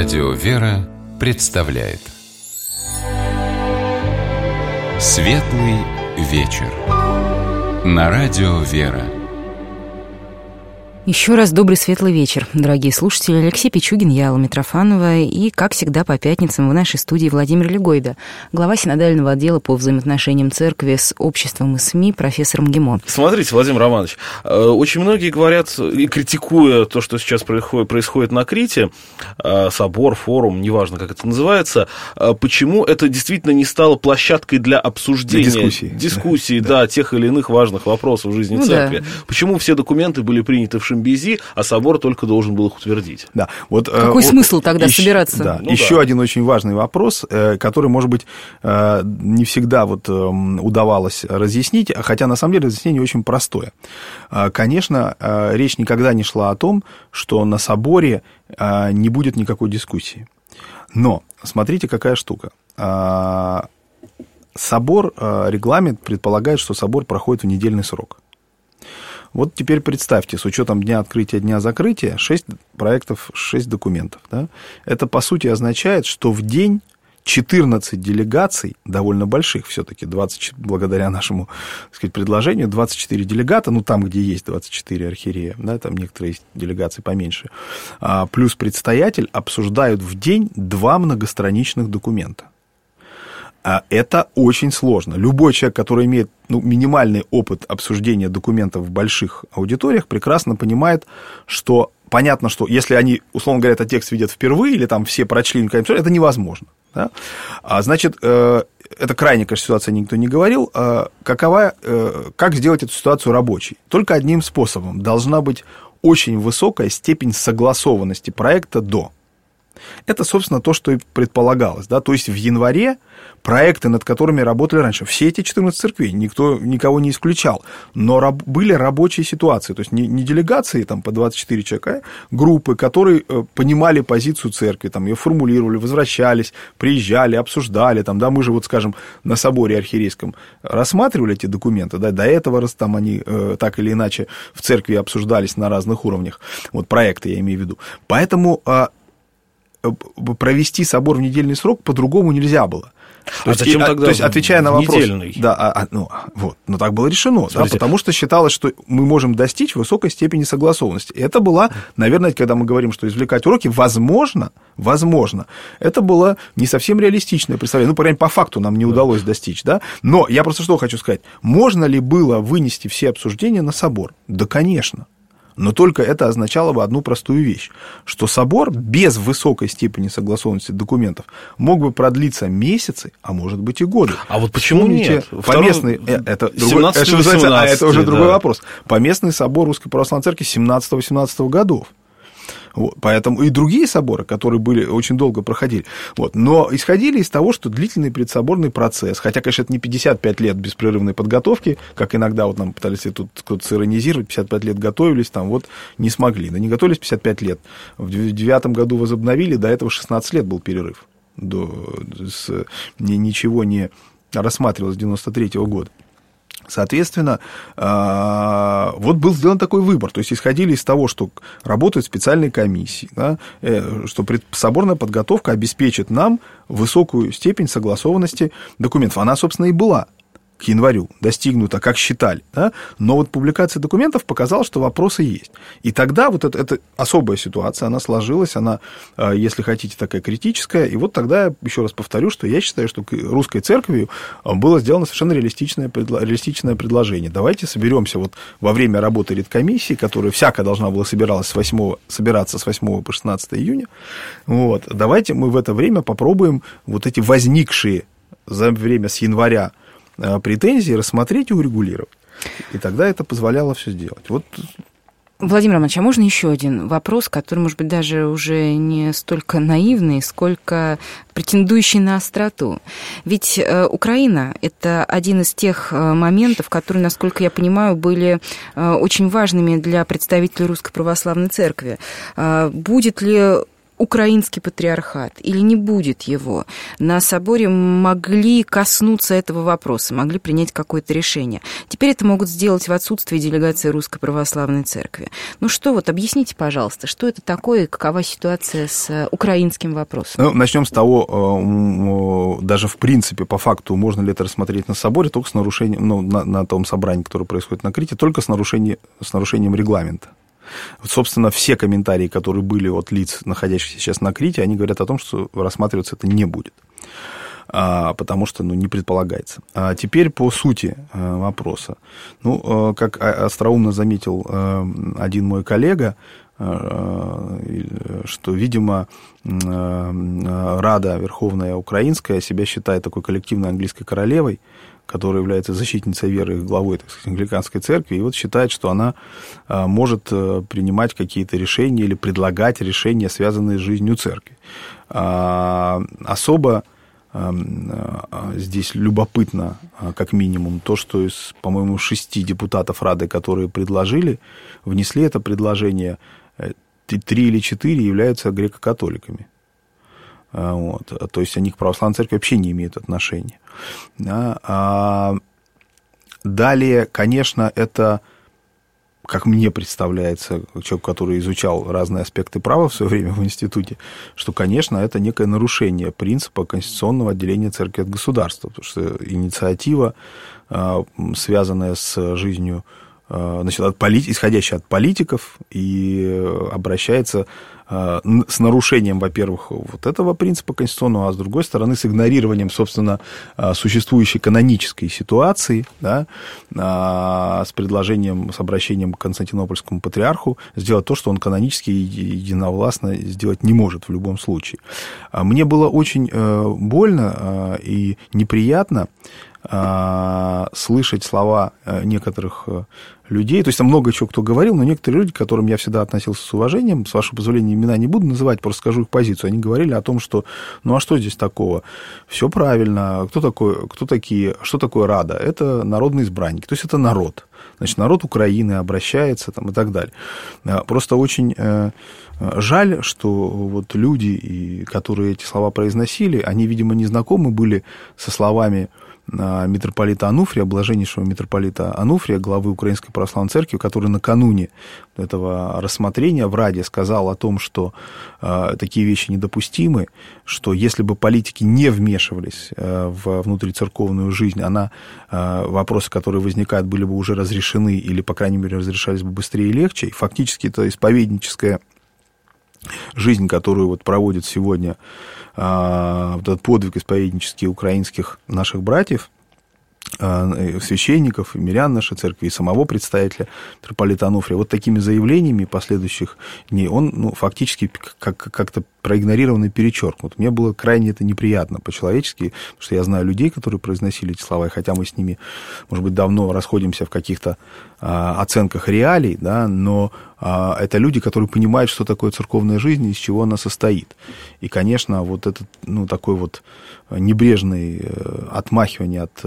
Радио «Вера» представляет Светлый вечер на Радио «Вера». Еще раз добрый светлый вечер, дорогие слушатели. Алексей Пичугин, я, Алла Митрофанова, и, как всегда, по пятницам в нашей студии Владимир Легойда, глава синодального отдела по взаимоотношениям церкви с обществом и СМИ, профессор МГИМО. Смотрите, Владимир Романович, очень многие говорят, и критикуя то, что сейчас происходит на Крите, собор, форум, неважно, как это называется, почему это действительно не стало площадкой для обсуждения, дискуссий, да, тех или иных важных вопросов в жизни церкви. Да. Почему все документы были приняты в Шимбизи, а собор только должен был их утвердить. Да, вот, какой смысл тогда собираться? Да, еще один очень важный вопрос, который, может быть, не всегда удавалось разъяснить, хотя на самом деле разъяснение очень простое. Конечно, речь никогда не шла о том, что на соборе не будет никакой дискуссии. Но смотрите, какая штука. Собор, регламент предполагает, что собор проходит в недельный срок. Вот теперь представьте, с учетом дня открытия, дня закрытия, 6 проектов, 6 документов. Да? Это, по сути, означает, что в день 14 делегаций, довольно больших все-таки, 20, благодаря нашему, так сказать, предложению, 24 делегата, ну, там, где есть 24 архиерея, да, там некоторые есть делегации поменьше, плюс предстоятель, обсуждают в день 2 многостраничных документа. Это очень сложно. Любой человек, который имеет минимальный опыт обсуждения документов в больших аудиториях, прекрасно понимает, что понятно, что если они, условно говоря, этот текст видят впервые, или там все прочли, это невозможно. Да? Значит, это крайне, конечно, ситуация, никто не говорил. Как сделать эту ситуацию рабочей? Только одним способом. Должна быть очень высокая степень согласованности проекта до. Это, собственно, то, что и предполагалось. Да? То есть в январе проекты, над которыми работали раньше, все эти 14 церквей, никого не исключал, но были рабочие ситуации, то есть не делегации там, по 24 человека, а группы, которые понимали позицию церкви, там, ее формулировали, возвращались, приезжали, обсуждали. Там, да, мы же, скажем, на соборе архиерейском рассматривали эти документы, да, до этого там они так или иначе в церкви обсуждались на разных уровнях, проекты я имею в виду. Поэтому провести собор в недельный срок по-другому нельзя было. Зачем тогда? То есть, отвечая на вопрос, недельный? Да, но так было решено, да, потому что считалось, что мы можем достичь высокой степени согласованности. И это была, наверное, когда мы говорим, что извлекать уроки, возможно, это было не совсем реалистичное представление. По крайней мере, по факту нам не удалось достичь, да. Но я просто что хочу сказать: можно ли было вынести все обсуждения на собор? Да, конечно. Но только это означало бы одну простую вещь, что собор без высокой степени согласованности документов мог бы продлиться месяцы, а может быть и годы. А вот почему нет? Это уже другой вопрос. Поместный собор Русской Православной Церкви 17-18 годов. Поэтому и другие соборы, которые были, очень долго проходили. Но исходили из того, что длительный предсоборный процесс, хотя, конечно, это не 55 лет беспрерывной подготовки, как иногда нам пытались тут кто-то сиронизировать, 55 лет готовились, не смогли. Да не готовились 55 лет. В 2009 году возобновили, до этого 16 лет был перерыв. Ничего не рассматривалось с 93 года. Соответственно, был сделан такой выбор. То есть, исходили из того, что работают специальные комиссии, да, что соборная подготовка обеспечит нам высокую степень согласованности документов. Она, собственно, и была к январю достигнута, как считали. Да? Но публикация документов показала, что вопросы есть. И тогда эта особая ситуация, она сложилась, она, если хотите, такая критическая. И тогда я еще раз повторю, что я считаю, что русской церковью было сделано совершенно реалистичное предложение. Давайте соберемся во время работы редкомиссии, которая всяко должна была собираться с 8 по 16 июня. Давайте мы в это время попробуем эти возникшие за время с января претензии рассмотреть и урегулировать. И тогда это позволяло все сделать. Владимир Романович, а можно еще один вопрос, который, может быть, даже уже не столько наивный, сколько претендующий на остроту? Ведь Украина – это один из тех моментов, которые, насколько я понимаю, были очень важными для представителей Русской Православной Церкви. Будет ли украинский патриархат или не будет его, на соборе могли коснуться этого вопроса, могли принять какое-то решение. Теперь это могут сделать в отсутствии делегации Русской Православной Церкви. Ну что, вот объясните, пожалуйста, что это такое и какова ситуация с украинским вопросом? Ну, начнем с того, даже в принципе, по факту, можно ли это рассмотреть на соборе, только с нарушением, ну, на том собрании, которое происходит на Крите, только с нарушением регламента. Вот, собственно, все комментарии, которые были от лиц, находящихся сейчас на Крите, они говорят о том, что рассматриваться это не будет, потому что, ну, не предполагается. А теперь по сути вопроса. Ну, как остроумно заметил один мой коллега, что, видимо, Рада Верховная Украинская себя считает такой коллективной английской королевой, которая является защитницей веры и главой, так сказать, англиканской церкви, и вот считает, что она может принимать какие-то решения или предлагать решения, связанные с жизнью церкви. Особо здесь любопытно, как минимум, то, что из, по-моему, 6 депутатов Рады, которые внесли это предложение, 3 или 4 являются греко-католиками. Вот. То есть они к православной церкви вообще не имеют отношения. Далее, конечно, это, как мне представляется, человек, который изучал разные аспекты права в свое время в институте, что, конечно, это некое нарушение принципа конституционного отделения церкви от государства, потому что инициатива, связанная с жизнью, значит, исходящая от политиков, и обращается с нарушением, во-первых, вот этого принципа конституционного, а с другой стороны, с игнорированием, собственно, существующей канонической ситуации, да, с предложением, с обращением к Константинопольскому патриарху сделать то, что он канонически и единовластно сделать не может в любом случае. Мне было очень больно и неприятно слышать слова некоторых людей, то есть там много чего кто говорил, но некоторые люди, к которым я всегда относился с уважением, с вашего позволения, имена не буду называть, просто скажу их позицию, они говорили о том, что, ну а что здесь такого? Все правильно, что такое Рада? Это народные избранники, то есть это народ. Значит, народ Украины обращается там, и так далее. Просто очень жаль, что вот люди, которые эти слова произносили, они, видимо, не знакомы были со словами митрополита Ануфрия, блаженнейшего митрополита Ануфрия, главы Украинской Православной Церкви, который накануне этого рассмотрения в Раде сказал о том, что такие вещи недопустимы, что если бы политики не вмешивались в внутрицерковную жизнь, вопросы, которые возникают, были бы уже разрешены или, по крайней мере, разрешались бы быстрее и легче. И фактически это исповедническая жизнь, которую вот проводит сегодня вот этот подвиг исповеднический украинских наших братьев, священников, и мирян нашей церкви, и самого представителя митрополита Ануфрия, вот такими заявлениями последующих дней он фактически как-то проигнорирован и перечеркнут. Мне было крайне это неприятно по-человечески, потому что я знаю людей, которые произносили эти слова, и хотя мы с ними, может быть, давно расходимся в каких-то оценках реалий, да, но это люди, которые понимают, что такое церковная жизнь и из чего она состоит. И, конечно, вот этот, такой вот небрежный отмахивание от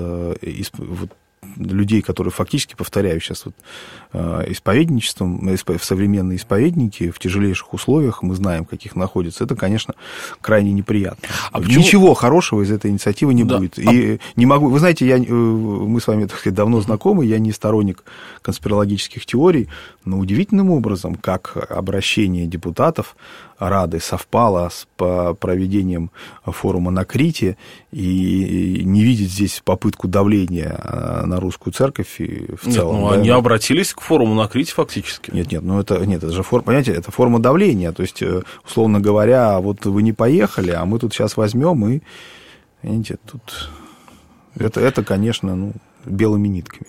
людей, которые фактически, повторяю сейчас, исповедничеством, современные исповедники в тяжелейших условиях, мы знаем, в каких находятся, это, конечно, крайне неприятно. Ничего хорошего из этой инициативы не будет. И не могу... Вы знаете, мы с вами, так сказать, давно знакомы, я не сторонник конспирологических теорий, но удивительным образом, как обращение депутатов Рады совпало с проведением форума на Крите, и не видеть здесь попытку давления на русскую церковь и в целом. Нет, они обратились к форуму на Крите фактически. Это же форма, понимаете, это форма давления. То есть, условно говоря, вот вы не поехали, а мы тут сейчас возьмем и, понимаете, тут это, конечно, белыми нитками.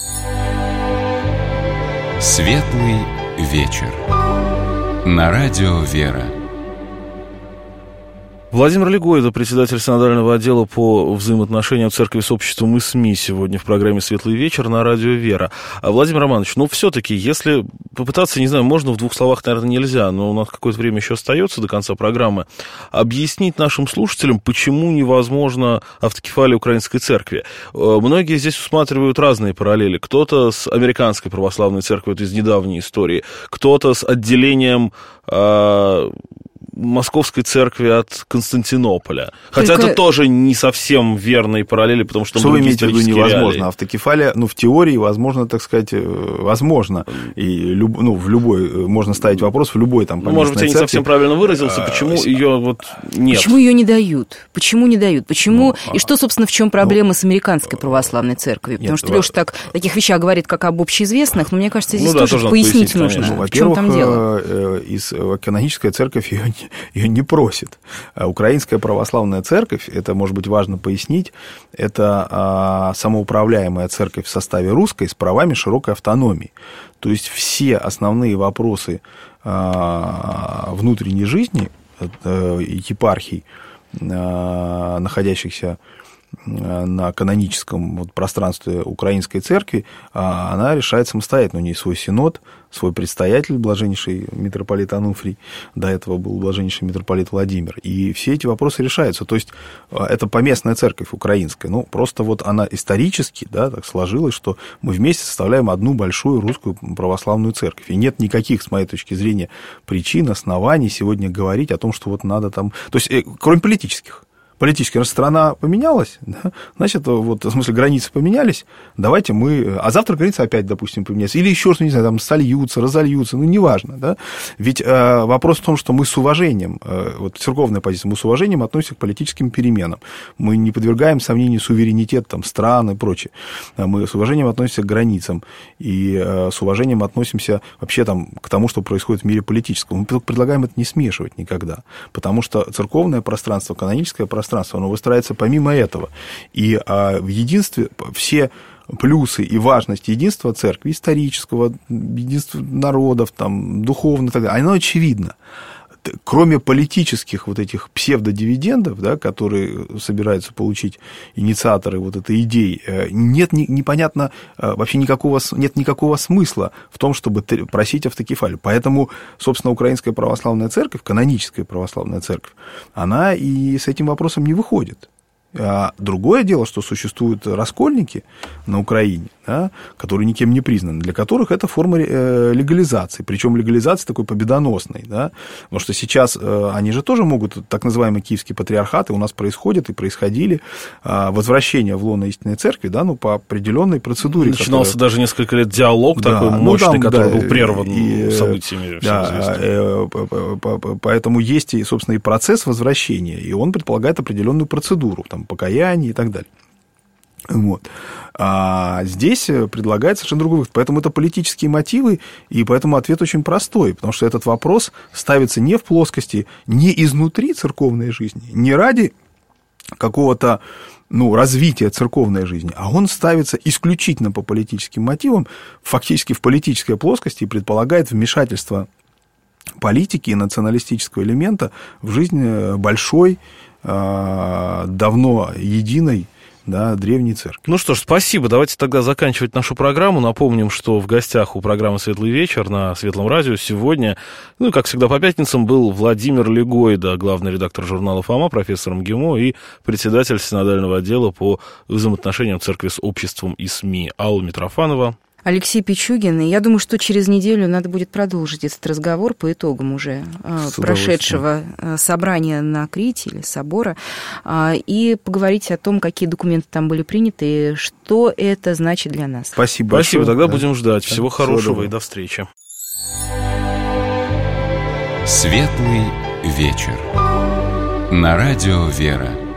Светлый вечер. На радио «Вера». Владимир Легойда, председатель синодального отдела по взаимоотношениям церкви с обществом и СМИ, сегодня в программе «Светлый вечер» на радио «Вера». Владимир Романович, все-таки, если попытаться, не знаю, можно в 2 словах, наверное, нельзя, но у нас какое-то время еще остается до конца программы, объяснить нашим слушателям, почему невозможно автокефалия Украинской церкви. Многие здесь усматривают разные параллели. Кто-то с американской православной церковью, это из недавней истории, кто-то с отделением Московской церкви от Константинополя. Хотя это тоже не совсем верные параллели, потому что... Что вы имеете в виду невозможно? Автокефалия, в теории, возможно, так сказать, возможно. И в любой, можно ставить вопрос в любой там поместной может быть, я не совсем правильно выразился, почему ее нет? Почему ее не дают? Почему не дают? Почему? И что, собственно, в чем проблема с американской православной церковью? Потому что Леша таких вещах говорит, как об общеизвестных, но мне кажется, здесь тоже пояснить нужно, в чем там дело. Каноническая церковь ее не просит. Украинская православная церковь, это, может быть, важно пояснить, это самоуправляемая церковь в составе русской с правами широкой автономии. То есть все основные вопросы внутренней жизни епархий, находящихся на каноническом пространстве Украинской церкви, она решает самостоятельно. У нее свой синод, свой предстоятель, блаженнейший митрополит Ануфрий, до этого был блаженнейший митрополит Владимир. И все эти вопросы решаются. То есть это поместная церковь украинская. Просто она исторически так сложилась, что мы вместе составляем одну большую русскую православную церковь. И нет никаких, с моей точки зрения, причин, оснований сегодня говорить о том, что надо там... То есть, кроме политических. Политически страна поменялась, да? Значит, в смысле, границы поменялись, давайте мы... А завтра границы опять, допустим, поменяются. Или еще что-то, не знаю, там сольются, разольются, неважно, да? Ведь вопрос в том, что мы с уважением, церковная позиция, мы с уважением относимся к политическим переменам. Мы не подвергаем сомнению суверенитет стран и прочее. Мы с уважением относимся к границам и с уважением относимся вообще к тому, что происходит в мире политическом. Мы предлагаем это не смешивать никогда, потому что церковное пространство, каноническое пространство, оно выстраивается помимо этого. И в единстве все плюсы и важность единства церкви, исторического, единства народов, духовного и так далее, оно очевидно. Кроме политических этих псевдодивидендов, да, которые собираются получить инициаторы этой идеи, нет непонятно, вообще нет никакого смысла в том, чтобы просить автокефалию. Поэтому, собственно, Украинская православная церковь, каноническая православная церковь, она и с этим вопросом не выходит. А другое дело, что существуют раскольники на Украине, да, которые никем не признаны, для которых это форма легализации, причем легализации такой победоносной, да, потому что сейчас они же тоже могут, так называемые киевские патриархаты у нас происходят и происходили, возвращение в лоно истинной церкви, да, по определенной процедуре. Начинался даже несколько лет диалог такой мощный, который был прерван событиями. Да, поэтому есть, собственно, и процесс возвращения, и он предполагает определенную процедуру, покаяние и так далее. А здесь предлагается совершенно другой выход. Поэтому это политические мотивы, и поэтому ответ очень простой, потому что этот вопрос ставится не в плоскости, не изнутри церковной жизни, не ради какого-то развития церковной жизни, а он ставится исключительно по политическим мотивам, фактически в политической плоскости, и предполагает вмешательство политики и националистического элемента в жизнь большой, давно единой, да, древней церкви. Ну что ж, спасибо. Давайте тогда заканчивать нашу программу. Напомним, что в гостях у программы «Светлый вечер» на Светлом радио сегодня, как всегда по пятницам, был Владимир Легойда, главный редактор журнала «Фома», профессор МГИМО и председатель синодального отдела по взаимоотношениям церкви с обществом и СМИ Алла Митрофанова. Алексей Пичугин. И я думаю, что через неделю надо будет продолжить этот разговор по итогам уже прошедшего собрания на Крите или собора и поговорить о том, какие документы там были приняты и что это значит для нас. Спасибо большое. Тогда будем ждать. Да. Всего хорошего и до встречи. Светлый вечер. На радио «Вера».